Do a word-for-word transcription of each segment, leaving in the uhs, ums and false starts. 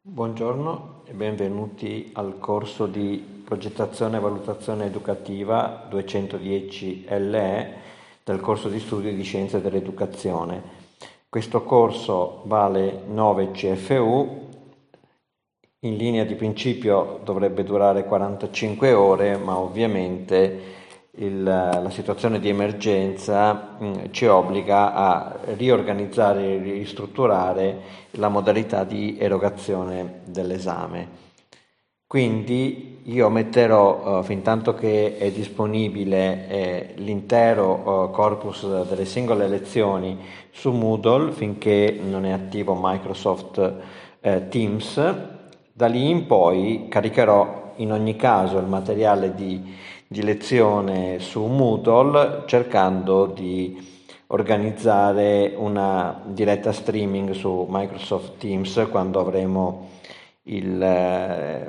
Buongiorno e benvenuti al corso di progettazione e valutazione educativa duecentodieci L E del corso di studio di Scienze dell'Educazione. Questo corso vale nove C F U, in linea di principio dovrebbe durare quarantacinque ore, ma ovviamente il, la situazione di emergenza mh, ci obbliga a riorganizzare e ristrutturare la modalità di erogazione dell'esame. Quindi io metterò, uh, fin tanto che è disponibile eh, l'intero uh, corpus delle singole lezioni su Moodle, finché non è attivo Microsoft eh, Teams. Da lì in poi caricherò in ogni caso il materiale di, di lezione su Moodle, cercando di organizzare una diretta streaming su Microsoft Teams quando avremo il eh,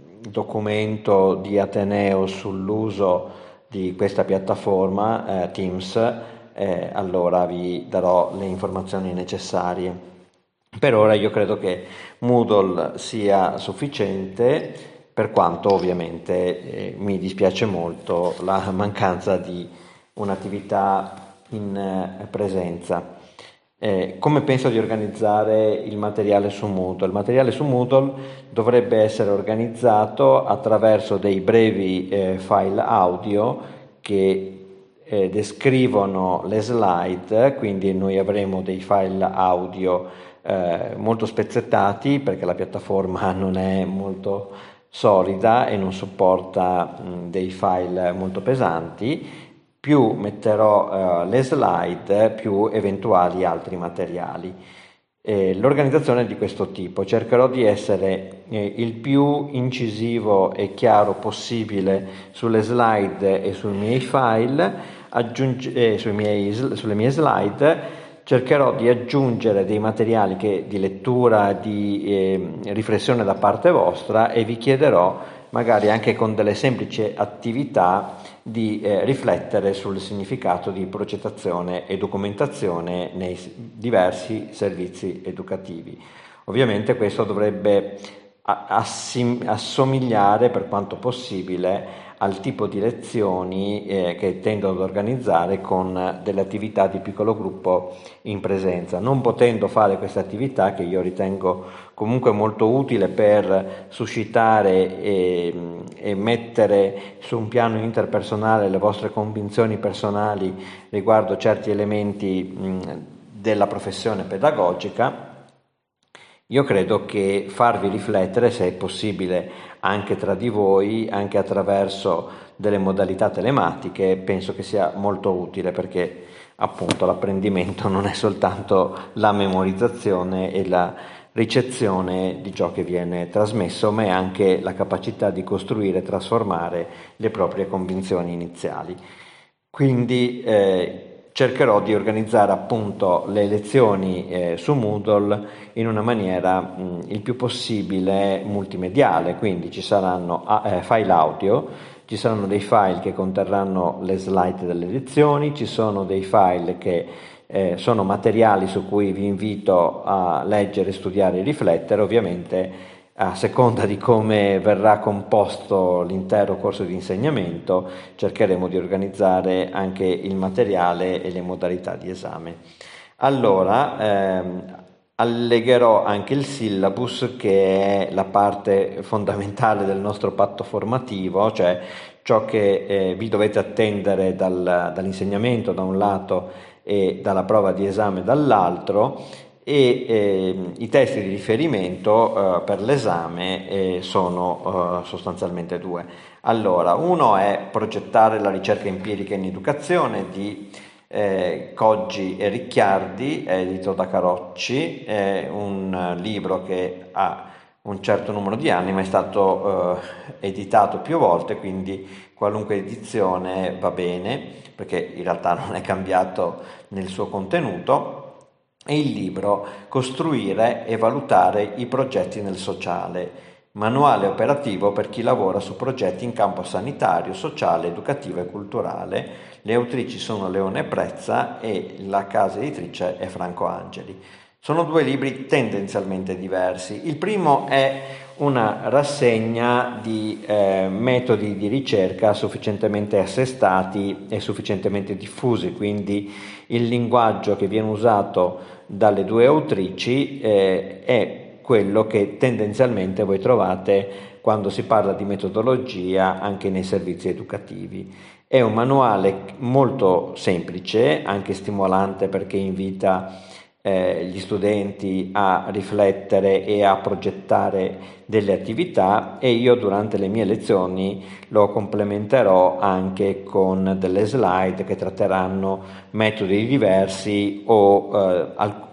documento di Ateneo sull'uso di questa piattaforma eh, Teams. Eh, allora vi darò le informazioni necessarie. Per ora io credo che Moodle sia sufficiente, per quanto ovviamente eh, mi dispiace molto la mancanza di un'attività in eh, presenza. Eh, come penso di organizzare il materiale su Moodle? Il materiale su Moodle dovrebbe essere organizzato attraverso dei brevi eh, file audio che eh, descrivono le slide, quindi noi avremo dei file audio eh, molto spezzettati, perché la piattaforma non è molto solida e non supporta mh, dei file molto pesanti. Più metterò eh, le slide, più eventuali altri materiali. Eh, l'organizzazione è di questo tipo: cercherò di essere eh, il più incisivo e chiaro possibile sulle slide e sui miei file, aggiunge, eh, sui miei, sulle mie slide. Cercherò di aggiungere dei materiali che, di lettura, di eh, riflessione da parte vostra, e vi chiederò, magari anche con delle semplici attività, di eh, riflettere sul significato di progettazione e documentazione nei diversi servizi educativi. Ovviamente questo dovrebbe assim- assomigliare per quanto possibile al tipo di lezioni eh, che tendo ad organizzare con delle attività di piccolo gruppo in presenza. Non potendo fare queste attività, che io ritengo comunque molto utile per suscitare e, e mettere su un piano interpersonale le vostre convinzioni personali riguardo certi elementi mh, della professione pedagogica, io credo che farvi riflettere, se è possibile, anche tra di voi, anche attraverso delle modalità telematiche, penso che sia molto utile, perché appunto l'apprendimento non è soltanto la memorizzazione e la ricezione di ciò che viene trasmesso, ma è anche la capacità di costruire e trasformare le proprie convinzioni iniziali. Quindi eh, cercherò di organizzare appunto le lezioni eh, su Moodle in una maniera mh, il più possibile multimediale, quindi ci saranno eh, file audio, ci saranno dei file che conterranno le slide delle lezioni, ci sono dei file che eh, sono materiali su cui vi invito a leggere, studiare e riflettere. Ovviamente, a seconda di come verrà composto l'intero corso di insegnamento, cercheremo di organizzare anche il materiale e le modalità di esame. Allora, ehm, allegherò anche il syllabus, che è la parte fondamentale del nostro patto formativo, cioè ciò che eh, vi dovete attendere dal, dall'insegnamento da un lato e dalla prova di esame dall'altro, e eh, i testi di riferimento eh, per l'esame eh, sono eh, sostanzialmente due. Allora, uno è Progettare la ricerca empirica in educazione di eh, Coggi e Ricciardi, edito da Carocci. È un libro che ha un certo numero di anni, ma è stato eh, editato più volte, quindi qualunque edizione va bene, perché in realtà non è cambiato nel suo contenuto. E il libro Costruire e valutare i progetti nel sociale, manuale operativo per chi lavora su progetti in campo sanitario, sociale, educativo e culturale. Le autrici sono Leone Prezza e la casa editrice è Franco Angeli. Sono due libri tendenzialmente diversi. Il primo è una rassegna di eh, metodi di ricerca sufficientemente assestati e sufficientemente diffusi, quindi il linguaggio che viene usato dalle due autrici eh, è quello che tendenzialmente voi trovate quando si parla di metodologia anche nei servizi educativi. È un manuale molto semplice, anche stimolante perché invita eh, gli studenti a riflettere e a progettare delle attività, e io durante le mie lezioni lo complementerò anche con delle slide che tratteranno metodi diversi o eh, alcuni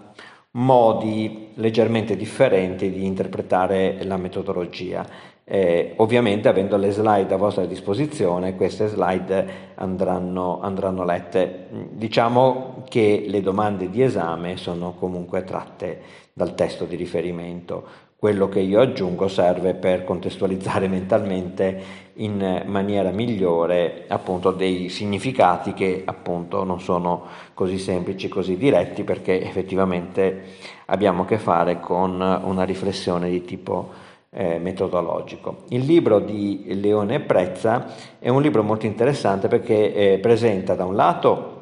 modi leggermente differenti di interpretare la metodologia. Eh, ovviamente, avendo le slide a vostra disposizione, queste slide andranno, andranno lette. Diciamo che le domande di esame sono comunque tratte dal testo di riferimento. Quello che io aggiungo serve per contestualizzare mentalmente in maniera migliore appunto dei significati che appunto non sono così semplici, così diretti, perché effettivamente abbiamo a che fare con una riflessione di tipo eh, metodologico. Il libro di Leone Prezza è un libro molto interessante perché eh, presenta da un lato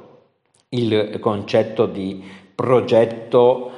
il concetto di progetto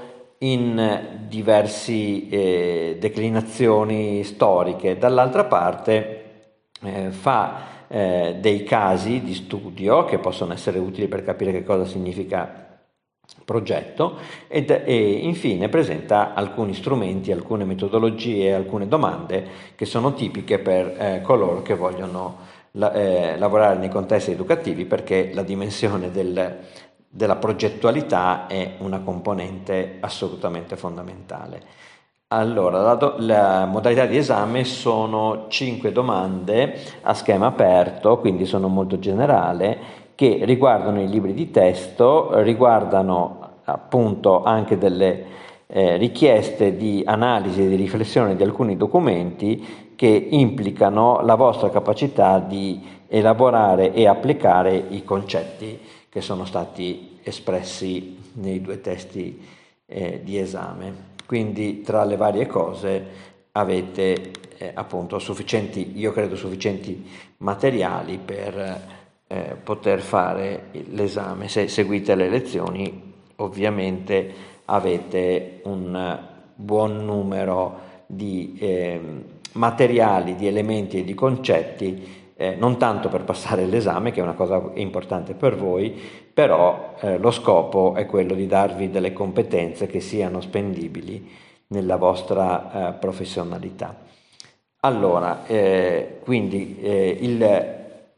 in diverse eh, declinazioni storiche, dall'altra parte eh, fa eh, dei casi di studio che possono essere utili per capire che cosa significa progetto ed, e infine presenta alcuni strumenti, alcune metodologie, alcune domande che sono tipiche per eh, coloro che vogliono la, eh, lavorare nei contesti educativi, perché la dimensione del, della progettualità è una componente assolutamente fondamentale. Allora, la, do, la modalità di esame sono cinque domande a schema aperto, quindi sono molto generale, che riguardano i libri di testo, riguardano appunto anche delle eh, richieste di analisi e di riflessione di alcuni documenti che implicano la vostra capacità di elaborare e applicare i concetti che sono stati espressi nei due testi eh, di esame. Quindi tra le varie cose avete eh, appunto sufficienti, io credo sufficienti materiali per eh, poter fare l'esame. Se seguite le lezioni ovviamente avete un buon numero di eh, materiali, di elementi e di concetti, eh, non tanto per passare l'esame, che è una cosa importante per voi, però eh, lo scopo è quello di darvi delle competenze che siano spendibili nella vostra eh, professionalità. Allora, eh, quindi eh, il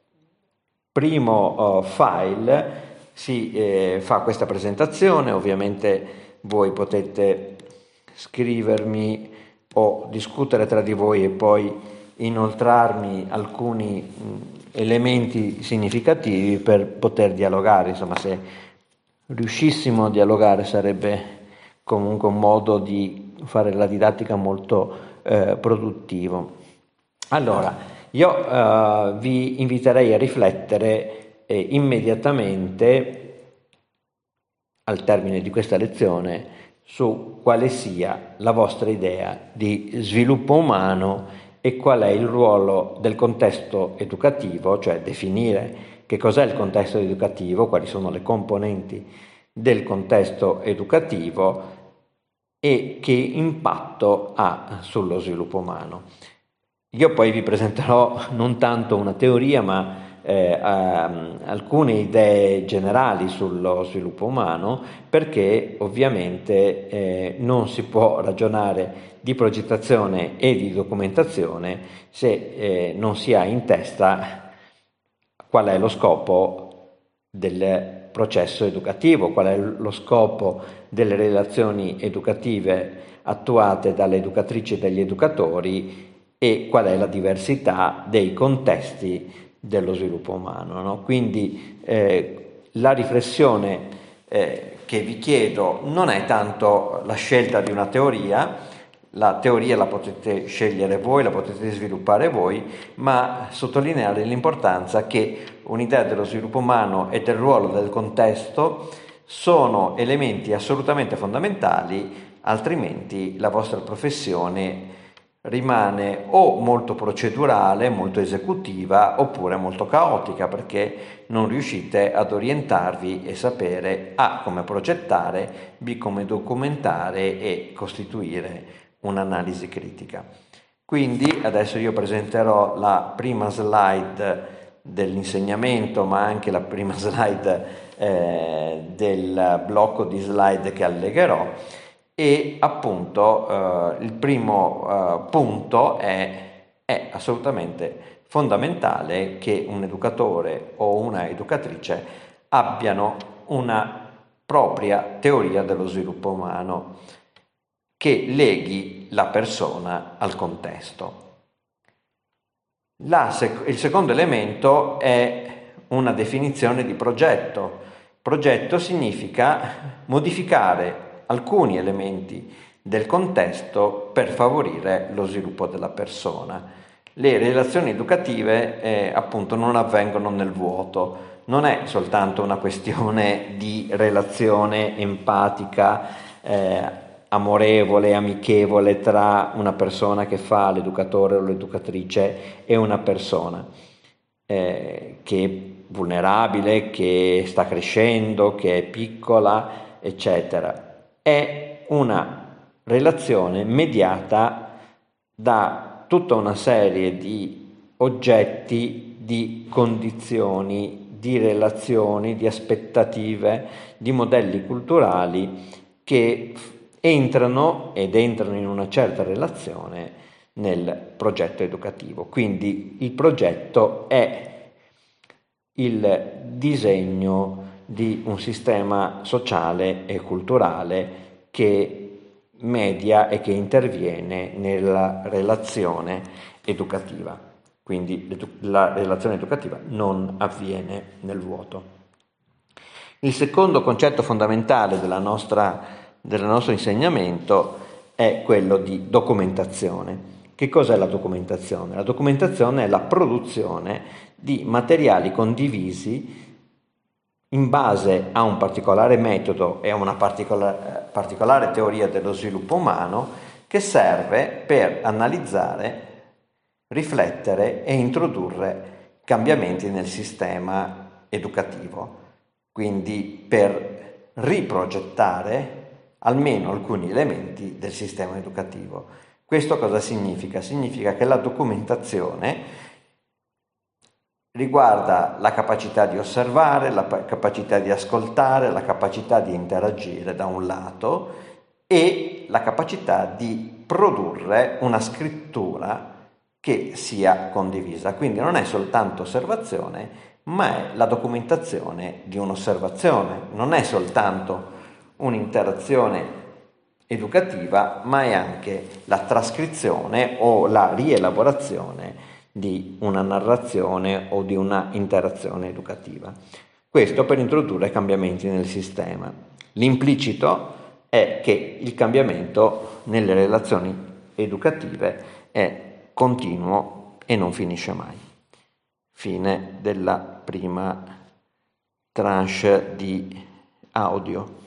primo uh, file si eh, fa questa presentazione, ovviamente voi potete scrivermi o discutere tra di voi e poi inoltrarmi alcuni mh, elementi significativi per poter dialogare. Insomma, se riuscissimo a dialogare sarebbe comunque un modo di fare la didattica molto eh, produttivo. Allora, io uh, vi inviterei a riflettere eh, immediatamente al termine di questa lezione su quale sia la vostra idea di sviluppo umano e qual è il ruolo del contesto educativo, cioè definire che cos'è il contesto educativo, quali sono le componenti del contesto educativo e che impatto ha sullo sviluppo umano. Io poi vi presenterò non tanto una teoria, ma eh, um, alcune idee generali sullo sviluppo umano, perché ovviamente eh, non si può ragionare di progettazione e di documentazione se eh, non si ha in testa qual è lo scopo del processo educativo, qual è lo scopo delle relazioni educative attuate dalle educatrici e dagli educatori e qual è la diversità dei contesti dello sviluppo umano, no? Quindi eh, la riflessione eh, che vi chiedo non è tanto la scelta di una teoria, la teoria la potete scegliere voi, la potete sviluppare voi, ma sottolineare l'importanza che un'idea dello sviluppo umano e del ruolo del contesto sono elementi assolutamente fondamentali, altrimenti la vostra professione rimane o molto procedurale, molto esecutiva, oppure molto caotica, perché non riuscite ad orientarvi e sapere A come progettare, B come documentare e costituire un'analisi critica. Quindi adesso io presenterò la prima slide dell'insegnamento, ma anche la prima slide eh, del blocco di slide che allegherò. E appunto eh, il primo eh, punto è, è assolutamente fondamentale che un educatore o una educatrice abbiano una propria teoria dello sviluppo umano che leghi la persona al contesto. La sec- il secondo elemento è una definizione di progetto. Progetto significa modificare alcuni elementi del contesto per favorire lo sviluppo della persona. Le relazioni educative eh, appunto non avvengono nel vuoto, non è soltanto una questione di relazione empatica, eh, amorevole, amichevole tra una persona che fa l'educatore o l'educatrice e una persona eh, che è vulnerabile, che sta crescendo, che è piccola, eccetera. È una relazione mediata da tutta una serie di oggetti, di condizioni, di relazioni, di aspettative, di modelli culturali che entrano ed entrano in una certa relazione nel progetto educativo. Quindi il progetto è il disegno di un sistema sociale e culturale che media e che interviene nella relazione educativa. Quindi la relazione educativa non avviene nel vuoto. Il secondo concetto fondamentale della nostra, del nostro insegnamento è quello di documentazione. Che cos'è la documentazione? La documentazione è la produzione di materiali condivisi in base a un particolare metodo e a una particolare, particolare teoria dello sviluppo umano che serve per analizzare, riflettere e introdurre cambiamenti nel sistema educativo, quindi per riprogettare almeno alcuni elementi del sistema educativo. Questo cosa significa? Significa che la documentazione riguarda la capacità di osservare, la capacità di ascoltare, la capacità di interagire da un lato e la capacità di produrre una scrittura che sia condivisa. Quindi non è soltanto osservazione, ma è la documentazione di un'osservazione, non è soltanto un'interazione educativa, ma è anche la trascrizione o la rielaborazione di una narrazione o di una interazione educativa. Questo per introdurre cambiamenti nel sistema. L'implicito è che il cambiamento nelle relazioni educative è continuo e non finisce mai. Fine della prima tranche di audio.